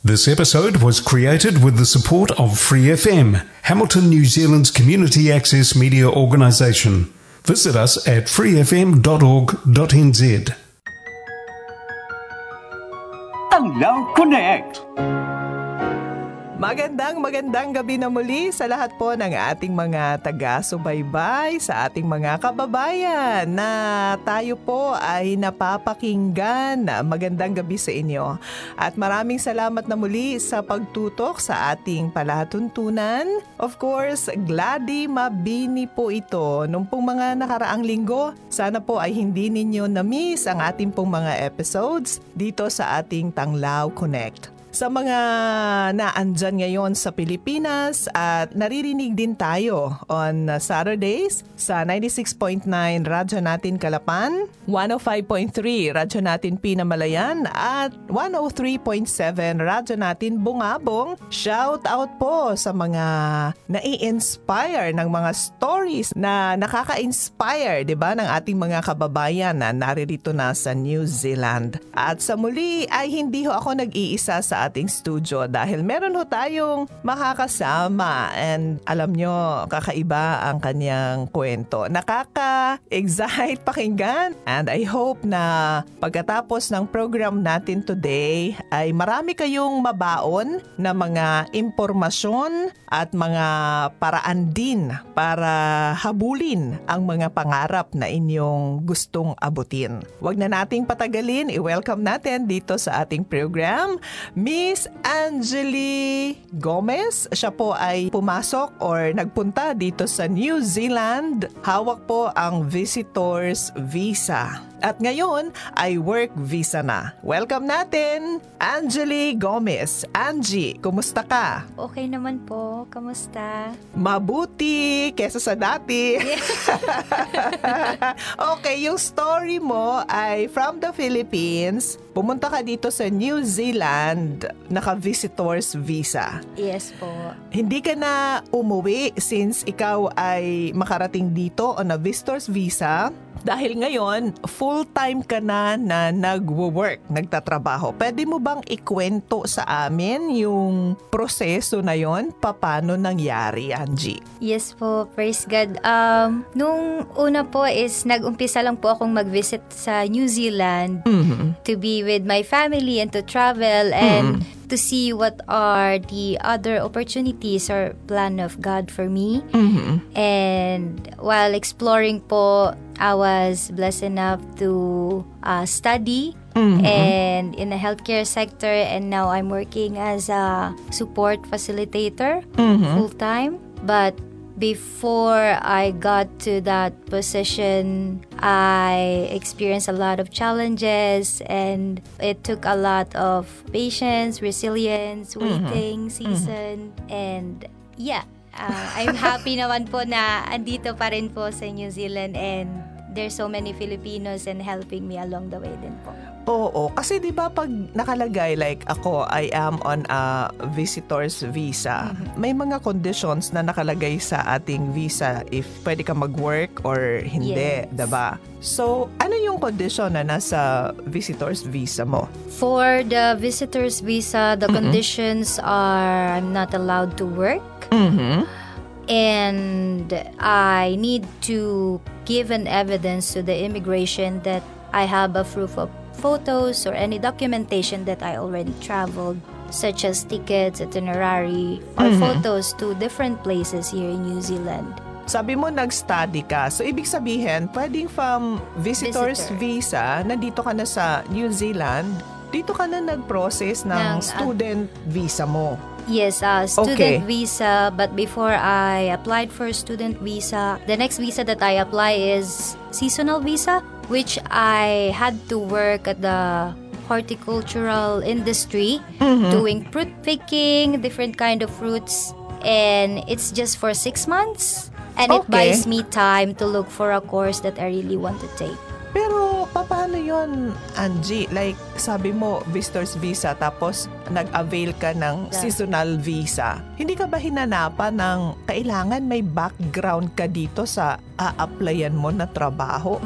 This episode was created with the support of Free FM, Hamilton, New Zealand's community access media organisation. Visit us at freefm.org.nz. Tanglaw Connect! Magandang gabi na muli sa lahat po ng ating mga taga-subaybay, sa ating mga kababayan na tayo po ay napapakinggan. Magandang gabi sa inyo. At maraming salamat na muli sa pagtutok sa ating palatuntunan. Of course, Glady Mabini po ito. Nung pong mga nakaraang linggo, sana po ay hindi ninyo na-miss ang ating pong mga episodes dito sa ating Tanglaw Connect. Sa mga naandyan ngayon sa Pilipinas at naririnig din tayo on Saturdays sa 96.9 Radyo Natin Calapan, 105.3 Radyo Natin Pinamalayan at 103.7 Radyo Natin Bungabong. Shout out po sa mga nai-inspire ng mga stories na nakaka-inspire, 'di ba, ng ating mga kababayan na naririto na sa New Zealand. At sa muli ay hindi ho ako nag-iisa sa ating studio dahil meron ho tayong makakasama and alam nyo, kakaiba ang kanyang kwento. Nakaka-excite pakinggan and I hope na pagkatapos ng program natin today ay marami kayong mabaon na mga impormasyon at mga paraan din para habulin ang mga pangarap na inyong gustong abutin. Huwag na nating patagalin, i-welcome natin dito sa ating program Miss Angeli Gomez. Siya po ay pumasok or nagpunta dito sa New Zealand. Hawak po ang visitor's visa. At ngayon ay work visa na. Welcome natin, Angeli Gomez. Angie, kumusta ka? Okay naman po. Kamusta? Mabuti kesa sa dati. Okay, yung story mo ay from the Philippines. Pumunta ka dito sa New Zealand, naka-visitor's visa. Yes po. Hindi ka na umuwi since ikaw ay makarating dito on a visitor's visa. Dahil ngayon, full-time ka na nag-work, nagtatrabaho. Pwede mo bang ikwento sa amin yung proseso na yon? Paano nangyari, Angie? Yes po, praise God. Nung una po is nag-umpisa lang po akong mag-visit sa New Zealand to be with my family and to travel and to see what are the other opportunities or plan of God for me. And while exploring po, I was blessed enough to study and in the healthcare sector, and now I'm working as a support facilitator full-time. But before I got to that position, I experienced a lot of challenges and it took a lot of patience, resilience, waiting season, and yeah. I'm happy naman po na andito pa rin po sa New Zealand and there's so many Filipinos and helping me along the way din po. Oo, kasi di ba pag nakalagay like ako, I am on a visitor's visa, may mga conditions na nakalagay sa ating visa if pwede ka mag-work or hindi, Yes. diba? So, ano yung condition na nasa visitor's visa mo? For the visitor's visa, the conditions are I'm not allowed to work. And I need to give an evidence to the immigration that I have a proof of photos or any documentation that I already traveled, such as tickets, itinerary, or photos to different places here in New Zealand. Sabi mo nag-study ka. So, ibig sabihin, pwedeng from visitor's visa, nandito ka na sa New Zealand, dito ka na nag-process ng student visa mo. Yes, student visa. But before I applied for student visa, the next visa that I apply is seasonal visa, which I had to work at the horticultural industry, doing fruit picking, different kind of fruits, and it's just for 6 months. And it buys me time to look for a course that I really want to take. Pero, paano yun, Angie? Like, sabi mo, visitor's visa, tapos nag-avail ka ng seasonal visa. Hindi ka ba hinanapan ng kailangan may background ka dito sa a-applyan mo na trabaho?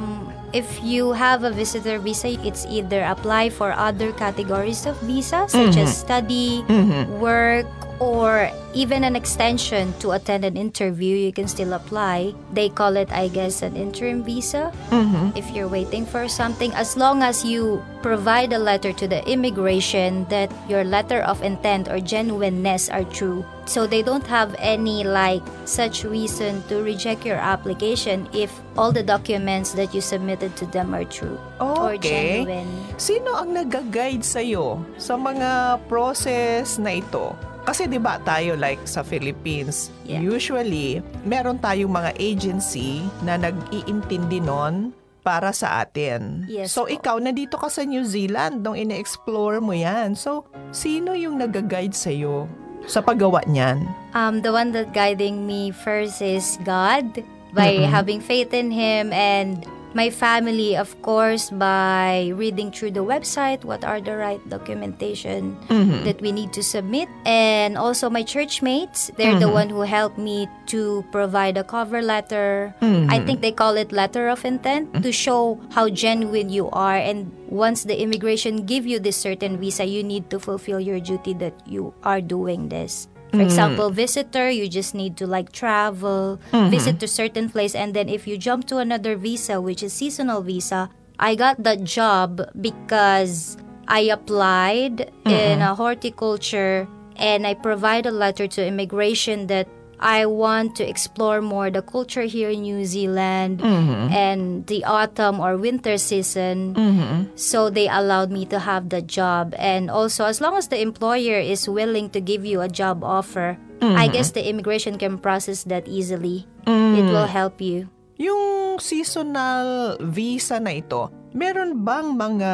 If you have a visitor visa, it's either apply for other categories of visa, such as study, work, or even an extension to attend an interview. You can still apply. They call it, I guess, an interim visa. If you're waiting for something, as long as you provide a letter to the immigration that your letter of intent or genuineness are true. So they don't have any such reason to reject your application if all the documents that you submitted to them are true or Okay. genuine. Sino ang nag-guide sa'yo sa mga process na ito? Kasi 'di ba tayo sa Philippines, usually meron tayong mga agency na nag-iintindi nun para sa atin. Yes So po. ikaw nandito ka sa New Zealand nung ine-explore mo 'yan. So sino yung nag-guide sa iyo sa paggawa niyan? The one that guiding me first is God, by having faith in Him, and my family, of course, by reading through the website what are the right documentation that we need to submit. And also my church mates, they're the one who helped me to provide a cover letter. I think they call it letter of intent, to show how genuine you are. And once the immigration give you this certain visa, you need to fulfill your duty that you are doing this. For example, visitor, you just need to travel, visit to certain place, and then if you jump to another visa, which is seasonal visa, I got that job because I applied in a horticulture, and I provide a letter to immigration that I want to explore more the culture here in New Zealand and the autumn or winter season. So they allowed me to have the job. And also, as long as the employer is willing to give you a job offer, I guess the immigration can process that easily. It will help you. Yung seasonal visa na ito, meron bang mga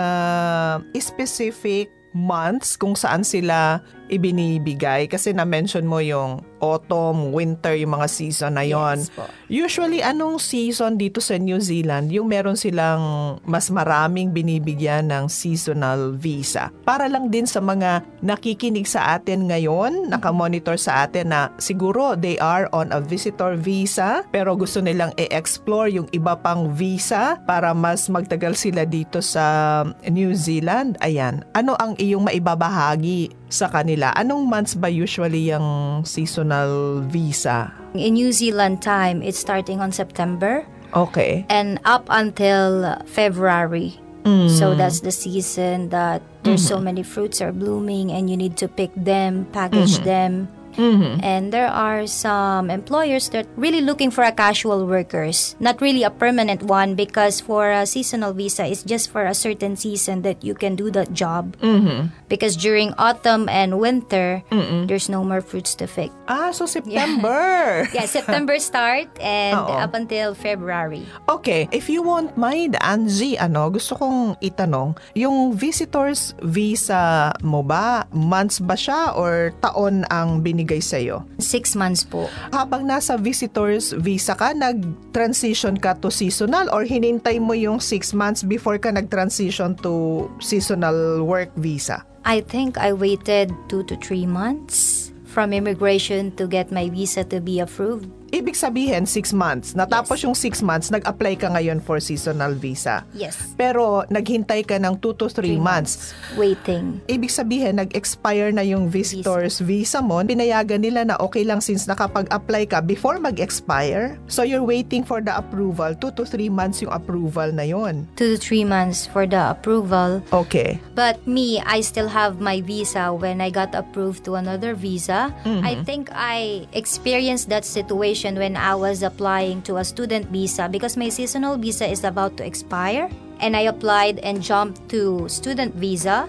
specific months kung saan sila ibinibigay? Kasi na-mention mo yung autumn, winter, yung mga season na yon. Yes po. Usually, anong season dito sa New Zealand yung meron silang mas maraming binibigyan ng seasonal visa? Para lang din sa mga nakikinig sa atin ngayon, nakamonitor sa atin na siguro they are on a visitor visa pero gusto nilang i-explore yung iba pang visa para mas magtagal sila dito sa New Zealand. Ayan, ano ang iyong maibabahagi sa kanila? Anong months ba usually yung seasonal visa? In New Zealand time, it's starting on September Okay. and up until February. So that's the season that there's so many fruits are blooming and you need to pick them, package them. And there are some employers that really looking for a casual workers, not really a permanent one, because for a seasonal visa, it's just for a certain season that you can do that job. Because during autumn and winter, there's no more fruits to pick. So September. Yeah, September start and Oo. up until February. Okay, if you won't mind, Angie, gusto kong itanong, yung visitor's visa mo ba, months ba siya or taon ang binigay sa'yo? 6 months po. Habang nasa visitor's visa ka, nag-transition ka to seasonal or hinintay mo yung 6 months before ka nag-transition to seasonal work visa? I think I waited 2 to 3 months from immigration to get my visa to be approved. Ibig sabihin, 6 months. Natapos yung 6 months, nag-apply ka ngayon for seasonal visa. Yes. Pero naghintay ka ng 2 to 3 months. Waiting. Ibig sabihin, nag-expire na yung visitor's visa mo. Pinayagan nila na okay lang since nakapag-apply ka before mag-expire. So you're waiting for the approval. 2 to 3 months yung approval na yon. 2 to 3 months for the approval. Okay. But me, I still have my visa when I got approved to another visa. I think I experienced that situation when I was applying to a student visa because my seasonal visa is about to expire and I applied and jumped to student visa.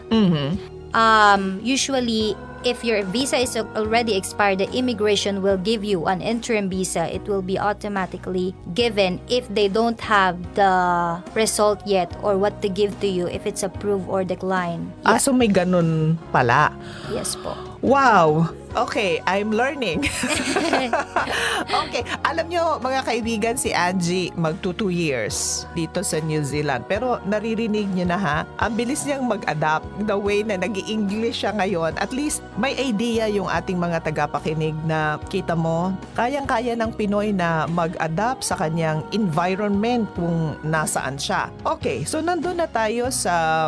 Usually, if your visa is already expired, the immigration will give you an interim visa. It will be automatically given if they don't have the result yet or what to give to you, if it's approved or declined. So may ganun pala. Yes po. Wow! Okay, I'm learning. Okay, alam nyo mga kaibigan, si Angie magto 2 years dito sa New Zealand. Pero naririnig nyo na ha, ang bilis niyang mag-adapt. The way na nag-i-English siya ngayon, at least may idea yung ating mga tagapakinig na kita mo, kayang-kaya ng Pinoy na mag-adapt sa kanyang environment kung nasaan siya. Okay, so nandun na tayo sa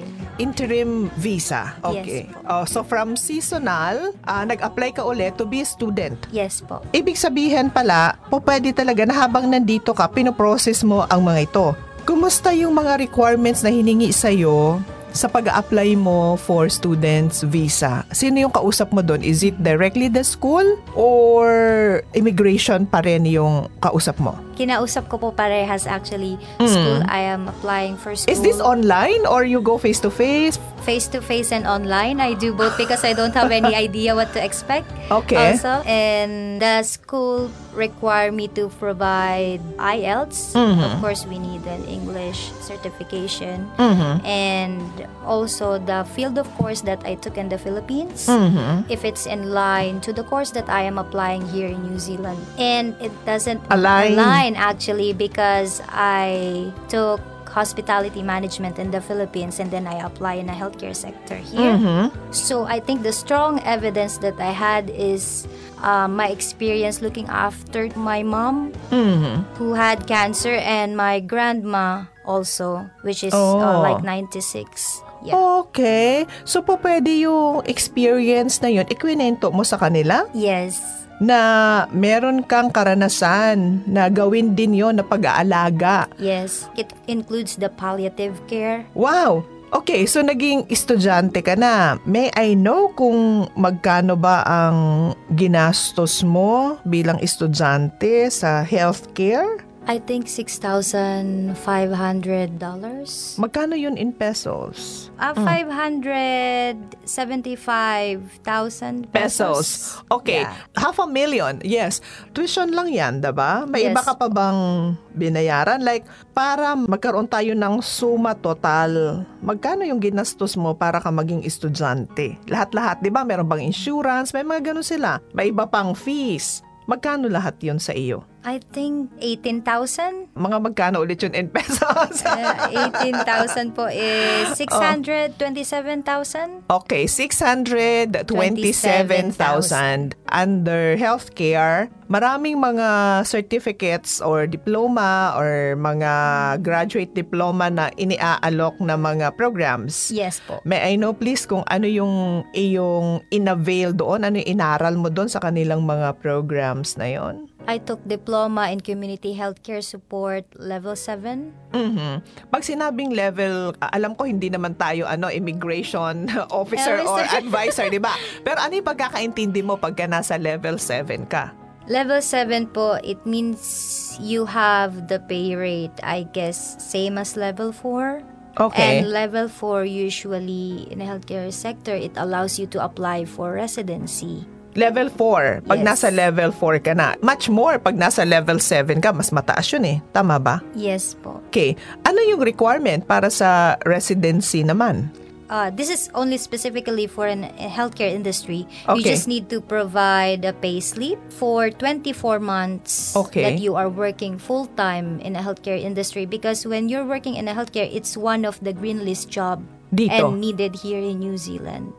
interim visa. Okay. Yes, So from seasonal, nag-apply ka ulit to be a student. Yes po. Ibig sabihin pala, pwede talaga na habang nandito ka, pinoprocess mo ang mga ito. Kumusta yung mga requirements na hiningi sa'yo sa pag-apply mo for student's visa? Sino yung kausap mo doon? Is it directly the school or immigration pa rin yung kausap mo? Kinausap ko po parehas actually. School, I am applying for school. Is this online or you go face-to-face? Face-to-face and online. I do both because I don't have any idea what to expect. Okay. Also, and the school require me to provide IELTS. Of course, we need an English certification. And also the field of course that I took in the Philippines, if it's in line to the course that I am applying here in New Zealand. And it doesn't align actually because I took hospitality management in the Philippines and then I apply in a healthcare sector here. So I think the strong evidence that I had is my experience looking after my mom who had cancer and my grandma also, which is like 96. Yeah. Okay. So pwede yung experience na yun, ikwinento mo sa kanila? Yes. Na meron kang karanasan na gawin din yon na pag-aalaga. Yes. It includes the palliative care. Wow! Okay, so naging estudyante ka na. May I know kung magkano ba ang ginastos mo bilang estudyante sa healthcare? I think $6,500. Magkano yun in pesos? 575,000 pesos. Okay. Yeah. $500,000. Yes. Tuition lang yan, diba? May Yes. iba ka pa bang binayaran? Like, para magkaroon tayo ng suma total, magkano yung ginastos mo para ka maging estudyante? Lahat-lahat, diba? Meron bang insurance? May mga ganun sila. May iba pang fees. Magkano lahat yun sa iyo? I think 18,000. Mga magkano ulit yun in pesos? 18,000 po is 627,000. Okay, 627,000 under healthcare. Maraming mga certificates or diploma or mga graduate diploma na iniaalok na mga programs. Yes po. May I know please kung ano yung iyong inavail doon, ano yung inaral mo doon sa kanilang mga programs na yon? I took diploma in community healthcare support level 7. Pag sinabing level, alam ko hindi naman tayo immigration officer or advisor, di ba? Pero ano yung pagkakaintindi mo pagka nasa level 7 ka? Level 7 po, it means you have the pay rate, I guess, same as level 4. Okay. And level 4 usually in the healthcare sector, it allows you to apply for residency. Level 4, pag Yes. nasa level 4 ka na. Much more, pag nasa level 7 ka, mas mataas yun eh. Tama ba? Yes po. Okay. Ano yung requirement para sa residency naman? This is only specifically for a healthcare industry. You Okay. just need to provide a pay slip for 24 months Okay. that you are working full-time in a healthcare industry, because when you're working in a healthcare, it's one of the green list job Dito? and needed here in New Zealand.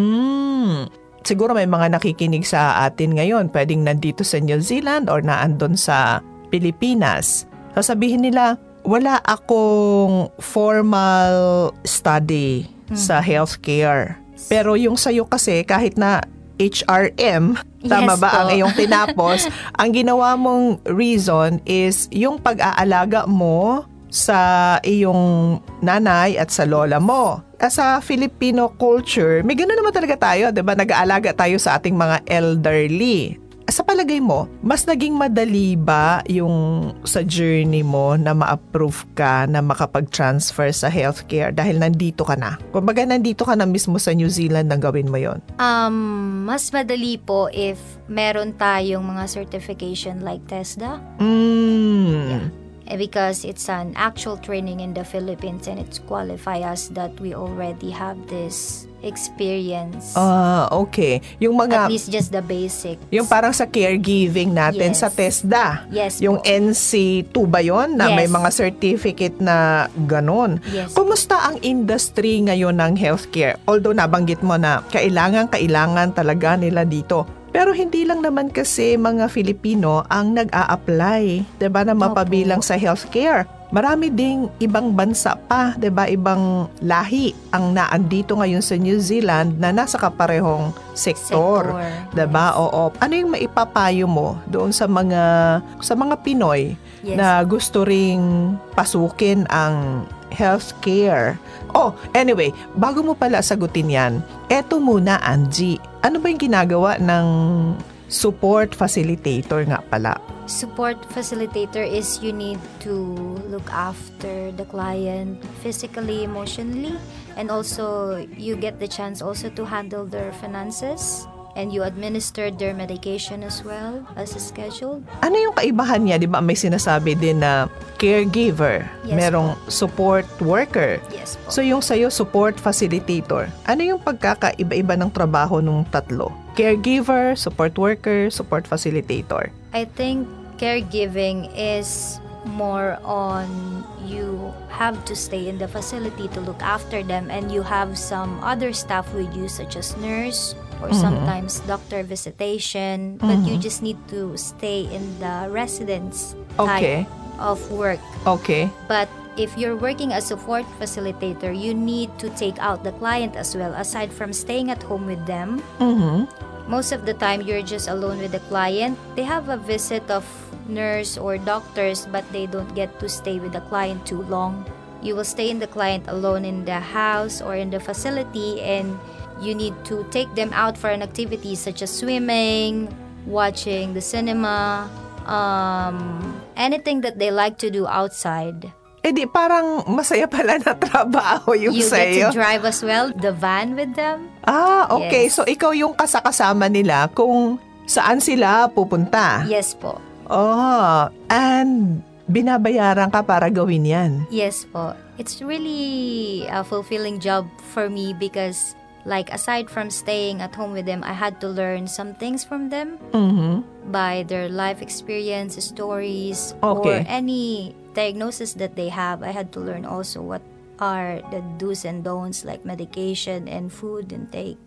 Siguro may mga nakikinig sa atin ngayon, pwedeng nandito sa New Zealand or naandun sa Pilipinas. Sasabihin nila, wala akong formal study sa healthcare. Pero yung sayo kasi kahit na HRM, tama Yes ba po. ang iyong tinapos, ang ginawa mong reason is yung pag-aalaga mo sa iyong nanay at sa lola mo. Sa Filipino culture, may gano'n naman talaga tayo, 'di ba? Nag-aalaga tayo sa ating mga elderly. Sa palagay mo, mas naging madali ba yung sa journey mo na ma-approve ka na makapag-transfer sa healthcare dahil nandito ka na? Kumbaga nandito ka na mismo sa New Zealand nang gawin mo yon. Mas madali po if meron tayong mga certification like TESDA. Yeah. because it's an actual training in the Philippines and it's qualify us that we already have this experience. Okay. Yung mga At least just the basics. yung parang sa caregiving natin Yes. sa TESDA. Yes Yung po. NC2 ba yun? Na may Yes. mga certificate na ganon. Yes. Kumusta ang industry ngayon ng healthcare? Although nabanggit mo na kailangan talaga nila dito. Pero hindi lang naman kasi mga Filipino ang nag-a-apply, 'di ba, na mapabilang sa healthcare. Marami ding ibang bansa pa, 'di ba, ibang lahi ang naandito ngayon sa New Zealand na nasa kaparehong sektor, 'di ba? Yes. Oo. Ano yung maipapayo mo doon sa mga Pinoy Yes. na gusto ring pasukin ang healthcare? Oh, anyway, bago mo pala sagutin yan, eto muna, Angie. Ano ba yung ginagawa ng support facilitator nga pala? Support facilitator is you need to look after the client physically, emotionally, and also you get the chance also to handle their finances. And you administer their medication as well as scheduled. Ano yung kaibahan niya? Di ba may sinasabi din na caregiver, Yes merong support worker. Yes po. So yung sa'yo, support facilitator. Ano yung pagkakaiba-iba ng trabaho nung tatlo? Caregiver, support worker, support facilitator. I think caregiving is more on you have to stay in the facility to look after them, and you have some other staff with you such as nurse or sometimes doctor visitation, but you just need to stay in the residence Okay. type of work. Okay. But if you're working as a support facilitator, you need to take out the client as well. Aside from staying at home with them, most of the time you're just alone with the client. They have a visit of nurse or doctors, but they don't get to stay with the client too long. You will stay in the client alone in the house or in the facility, and you need to take them out for an activity such as swimming, watching the cinema, anything that they like to do outside. Eh di parang masaya pala na trabaho yung You sa'yo. get to drive as well, the van with them. Okay. Yes. So ikaw yung kasama nila kung saan sila pupunta. Yes po. And binabayaran ka para gawin yan. Yes po. It's really a fulfilling job for me because like aside from staying at home with them, I had to learn some things from them by their life experience, stories, Okay. or any diagnosis that they have. I had to learn also what are the do's and don'ts like medication and food intake.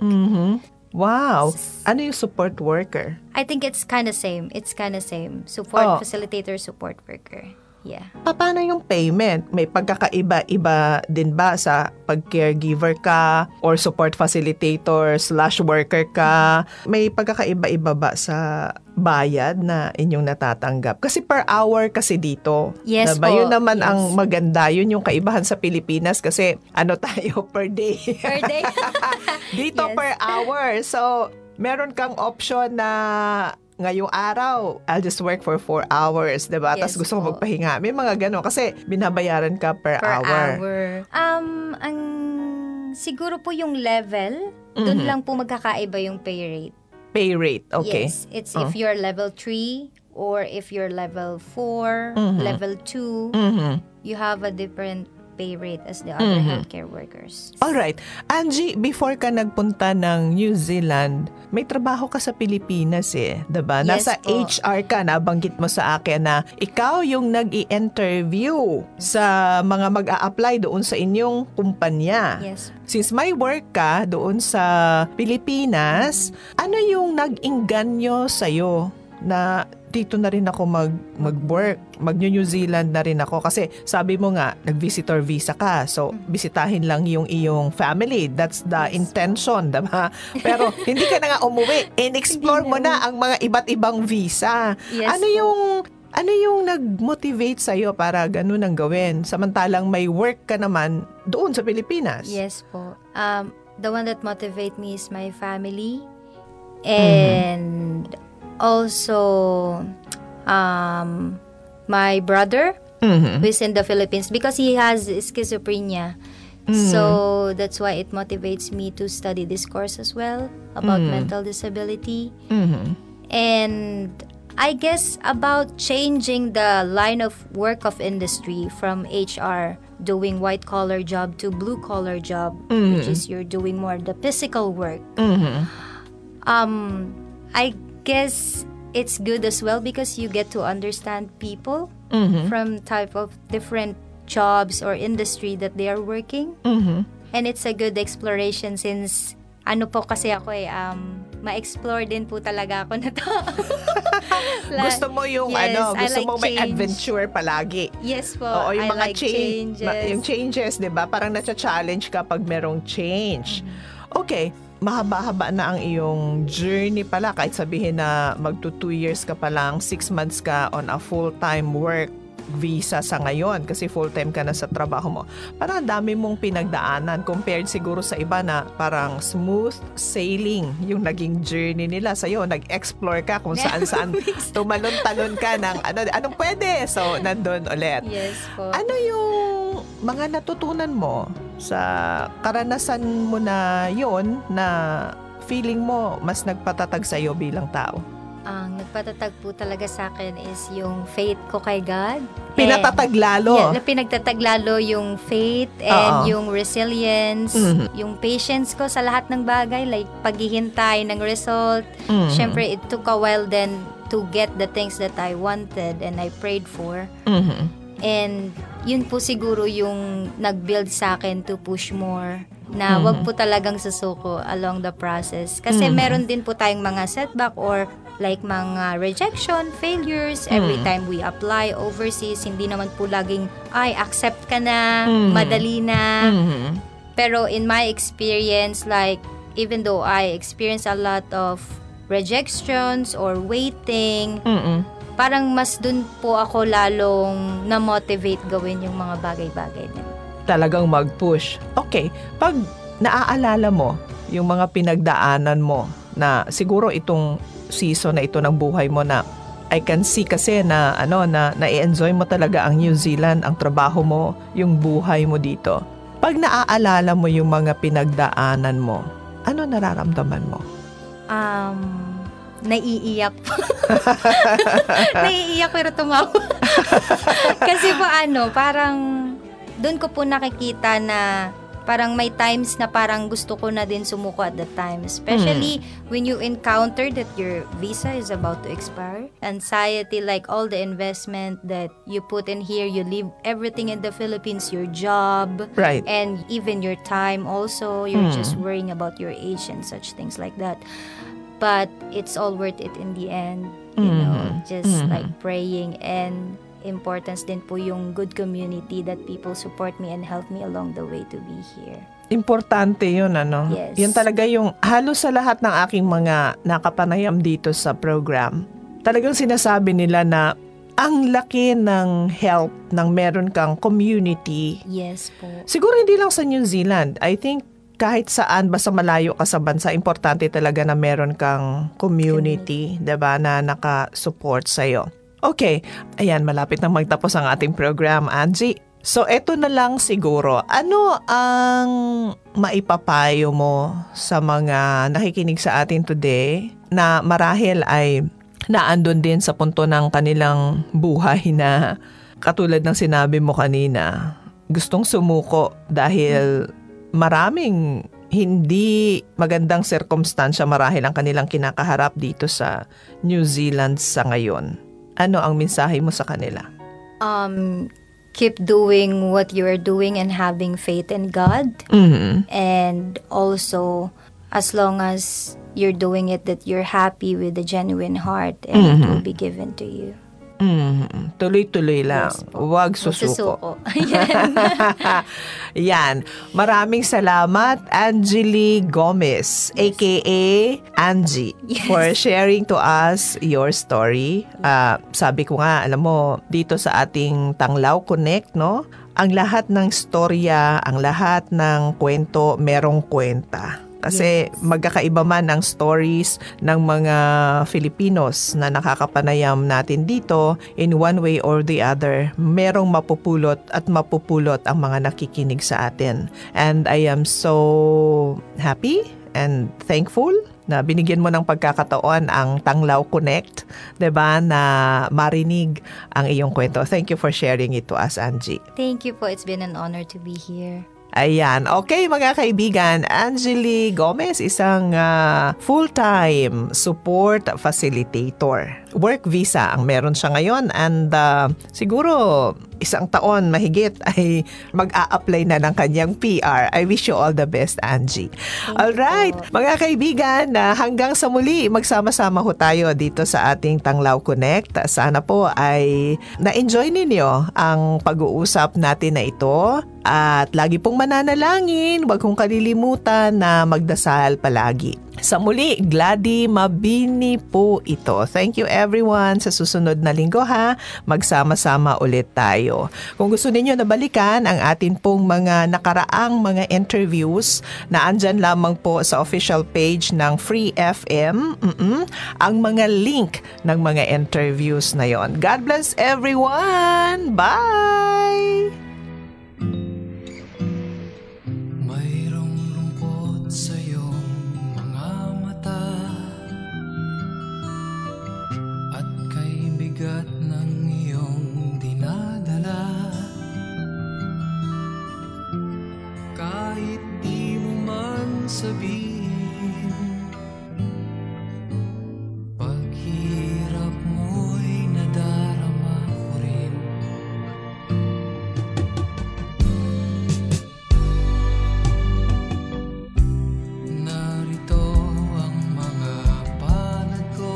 Wow. Ano yung support worker? I think it's kind of same. It's kind of same. Support facilitator, support worker. Yeah. Paano yung payment? May pagkakaiba-iba din ba sa pag-caregiver ka or support facilitator / worker ka? May pagkakaiba-iba ba sa bayad na inyong natatanggap? Kasi per hour kasi dito. Yes diba? po. Yun naman Yes. ang maganda. Yun yung kaibahan sa Pilipinas kasi ano tayo per day. Per day. Dito Yes. per hour. So, meron kang option na ngayong araw, I'll just work for 4 hours, diba? Yes Tapos gusto ko po. magpahinga. May mga gano'n kasi binabayaran ka per hour. Ang siguro po yung level, doon lang po magkakaiba yung pay rate. Pay rate, okay. Yes, it's if you're level 3 or if you're level 4, level 2, you have a different pay rate as the other healthcare workers. Alright. Angie, before ka nagpunta ng New Zealand, may trabaho ka sa Pilipinas eh, diba? Yes Nasa po. HR ka, nabanggit mo sa akin na ikaw yung nag-i-interview sa mga mag-a-apply doon sa inyong kumpanya. Yes. Since may work ka doon sa Pilipinas, ano yung nag-inganyo sa'yo na dito na rin ako mag-work, mag-New Zealand na rin ako? Kasi sabi mo nga, nag-visitor visa ka. So, bisitahin lang yung iyong family. That's the intention, diba? Pero hindi ka na nga umuwi. In-explore mo na ang mga iba't ibang visa. Yes Ano yung nag-motivate sa'yo para ganun ang gawin? Samantalang may work ka naman doon sa Pilipinas. Yes po. The one that motivate me is my family. And also my brother who is in the Philippines because he has schizophrenia. So that's why it motivates me to study this course as well about mental disability. And I guess about changing the line of work of industry from HR, doing white collar job to blue collar job, which is you're doing more the physical work. I guess it's good as well because you get to understand people from type of different jobs or industry that they are working. And it's a good exploration since ano po kasi ako ma-explore din po talaga ako na to. Gusto mo yung gusto mo may adventure palagi. Yes po. Oo, yung mga changes. Yung changes, 'di ba? Parang na-challenge ka pag merong change. Okay, mahaba-haba na ang iyong journey pala kahit sabihin na magto 2 years ka pa lang, 6 months ka on a full-time work visa sa ngayon kasi full-time ka na sa trabaho mo. Parang dami mong pinagdaanan compared siguro sa iba na parang smooth sailing yung naging journey nila. Sa'yo, nag-explore ka kung saan-saan tumalon-talon ka ng anong pwede. So, nandun ulit. Yes po. Ano yung mga natutunan mo sa karanasan mo na yon na feeling mo mas nagpatatag sa'yo bilang tao? Ang nagpatatag po talaga sa akin is yung faith ko kay God. Pinatatag lalo. Yeah, pinagtatag lalo yung faith and yung resilience, yung patience ko sa lahat ng bagay, like paghihintay ng result. Syempre, it took a while then to get the things that I wanted and I prayed for. And yun po siguro yung nag-build sa akin to push more na wag po talagang susuko along the process. Kasi meron din po tayong mga setback or like mga rejection, failures, every time we apply overseas, hindi naman po laging, accept ka na, madali na. Pero in my experience, like, even though I experience a lot of rejections or waiting, parang mas dun po ako lalong na-motivate gawin yung mga bagay-bagay din. Talagang mag-push. Okay, pag naaalala mo yung mga pinagdaanan mo na siguro itong season na ito ng buhay mo na I can see kasi na na-enjoy mo talaga ang New Zealand, ang trabaho mo, yung buhay mo dito. Pag naaalala mo yung mga pinagdaanan mo, ano nararamdaman mo? Naiiyak po. Naiiyak pero tumawa. Kasi po parang doon ko po nakikita na parang may times na parang gusto ko na din sumuko at that time. Especially when you encounter that your visa is about to expire. Anxiety, like all the investment that you put in here, you leave everything in the Philippines, your job, right, and even your time also. You're just worrying about your age and such things like that. But it's all worth it in the end. You know, just like praying and importance din po yung good community that people support me and help me along the way to be here. Importante yun, Yes. Yun talaga yung halos sa lahat ng aking mga nakapanayam dito sa program. Talagang sinasabi nila na ang laki ng help ng meron kang community. Yes po. Siguro hindi lang sa New Zealand. I think kahit saan, basta malayo ka sa bansa, importante talaga na meron kang community, diba, na nakasupport sa'yo. Okay, ayan, malapit na magtapos ang ating program, Angie. So, eto na lang siguro. Ano ang maipapayo mo sa mga nakikinig sa atin today na marahil ay naandun din sa punto ng kanilang buhay na katulad ng sinabi mo kanina, gustong sumuko dahil maraming hindi magandang sirkumstansya marahil ang kanilang kinakaharap dito sa New Zealand sa ngayon? Ano ang mensahe mo sa kanila? Keep doing what you are doing and having faith in God. And also, as long as you're doing it, that you're happy with a genuine heart and it will be given to you. Tuloy-tuloy lang. Yes, Huwag susuko. Yan. Yan. Maraming salamat, Angeli Gomez, aka Angie, for sharing to us your story. Sabi ko nga, alam mo, dito sa ating Tanglaw Connect, no? Ang lahat ng storya, ang lahat ng kwento, merong kwenta. Kasi magkakaiba man ang stories ng mga Filipinos na nakakapanayam natin dito, in one way or the other, merong mapupulot at mapupulot ang mga nakikinig sa atin. And I am so happy and thankful na binigyan mo ng pagkakataon ang Tanglaw Connect, 'di ba, na marinig ang iyong kwento. Thank you for sharing it to us, Angie. Thank you po. It's been an honor to be here. Ayan. Okay, mga kaibigan, Angeli Gomez, isang full-time support facilitator. Work visa ang meron siya ngayon and siguro isang taon mahigit ay mag-a-apply na ng kanyang PR. I wish you all the best, Angie. Alright, mga kaibigan, hanggang sa muli, magsama-sama ho tayo dito sa ating Tanglaw Connect. Sana po ay na-enjoy ninyo ang pag-uusap natin na ito. At lagi pong mananalangin, huwag kong kalilimutan na magdasal palagi. Sa muli, Glady Mabini po ito. Thank you everyone. Sa susunod na linggo ha, magsama-sama ulit tayo. Kung gusto ninyo na balikan ang atin pong mga nakaraang mga interviews na andyan lamang po sa official page ng Free FM, ang mga link ng mga interviews na yon. God bless everyone! Bye! Bigat ng iyong dinadala, kahit di mo man sabihin, paghirap mo'y nadarama ko rin. Narito ang mga palad ko,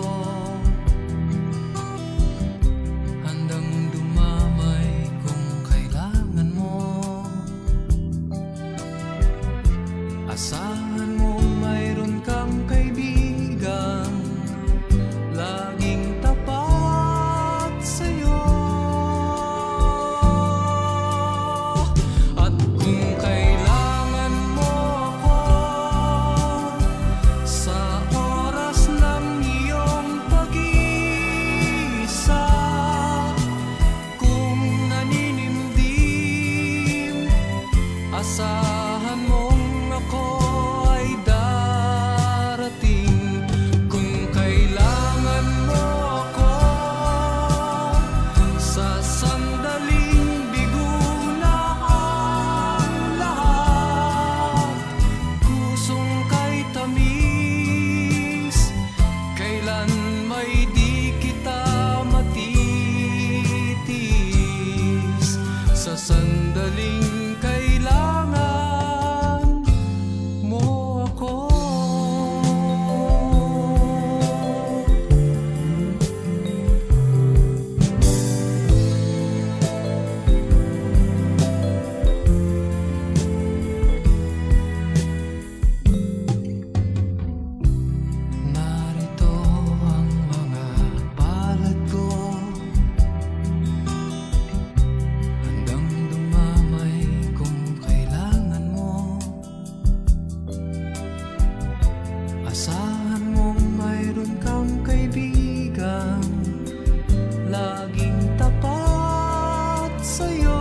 asahan mo mayroon kang kaibigang laging tapat sa'yo. At kung kailangan mo ako sa oras ng iyong pag-iisa, kung naninimdim, asahan mo ako ay darating. Kung kailangan mo ako sa sandaling bigo na ang lahat, kusong kay tamis, kailan may di kita matitis. Sa sandaling kailangan mo ako. Narito ang mga palad ko, handang dumamay kung kailangan mo. Asahan mong mayroon kang kaibigang laging tapat sa'yo.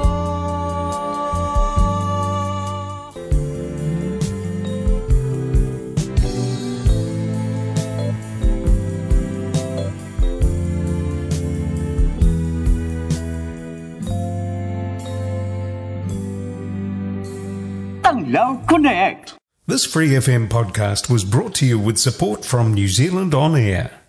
Tanglaw Connect. This Free FM podcast was brought to you with support from New Zealand On Air.